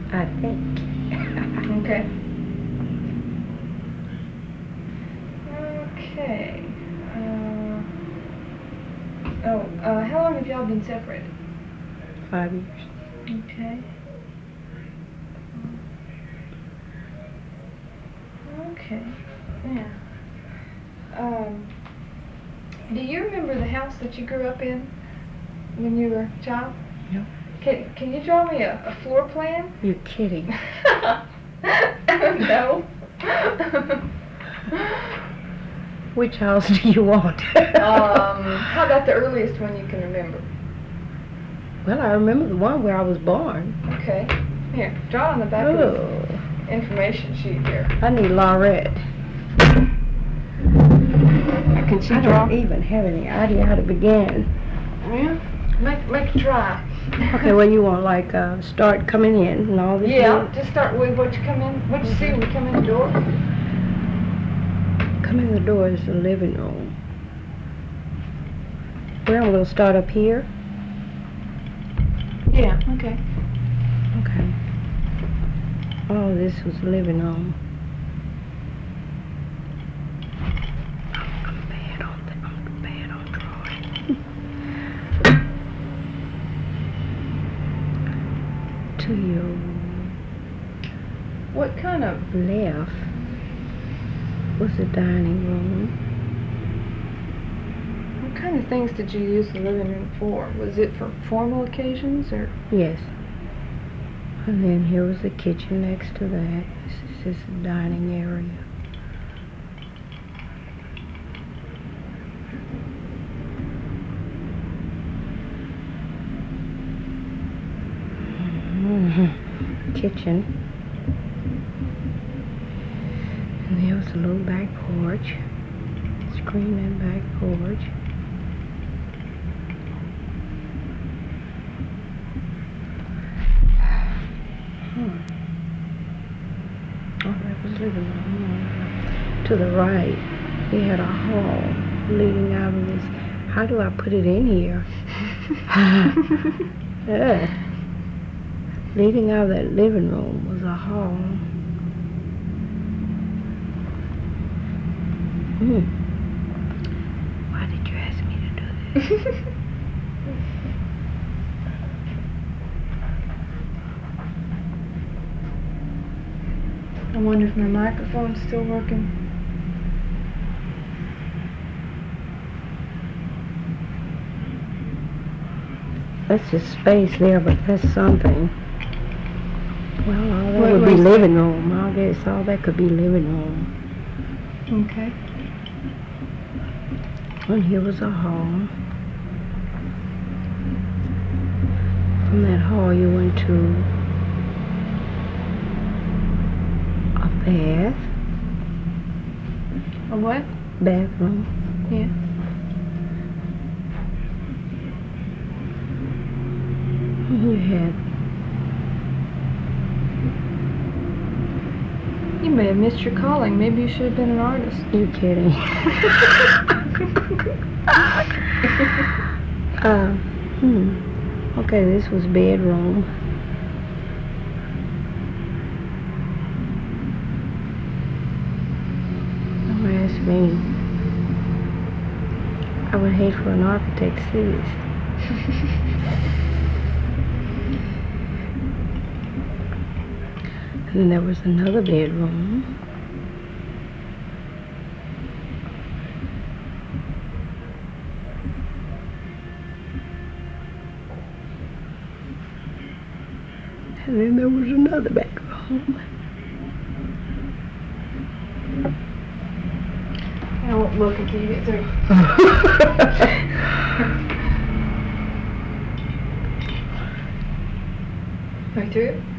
I think. Okay. Okay. How long have y'all been separated? 5 years. Okay. Okay. Yeah. Do you remember the house that you grew up in when you were a child? No. Can you draw me a floor plan? You're kidding. No. Which house do you want? How about the earliest one you can remember? Well, I remember the one where I was born. Okay. Here, draw on the back of the information sheet here. I need Laurette. Can she I draw? don't even have any idea how to begin. Yeah. Make it try. Okay, well, you want like start coming in and all this? Yeah, just start with what you come in. What you see when you come in the door. Come in the door is the living room. Well, I'm going to start up here. Yeah. Okay. Okay. Oh, this was the living room. I'm bad on drawing. To your What kind of? left was the dining room. What kind of things did you use the living room for? Was it for formal occasions or? Yes. And then here was the kitchen next to that. This is the dining area. Kitchen. And there was a little back porch. Screen and back porch. Oh, that was living room. To the right, we had a hall leading out of this. How do I put it in here? Yeah. Leading out of that living room was a hall. Why did you ask me to do this? I wonder if my microphone's still working. That's just space there, but that's something. Well, all that would be was living room. I guess all that could be living room. Okay. And here was a hall. From that hall you went to a bath. A what? Bathroom. Yeah. You had. You may have missed your calling. Maybe you should have been an artist. You kidding? Okay, this was bedroom. Don't ask me. I would hate for an architect to see this. And then there was another bedroom. And then there was another bedroom. I won't look until you get through. Right through?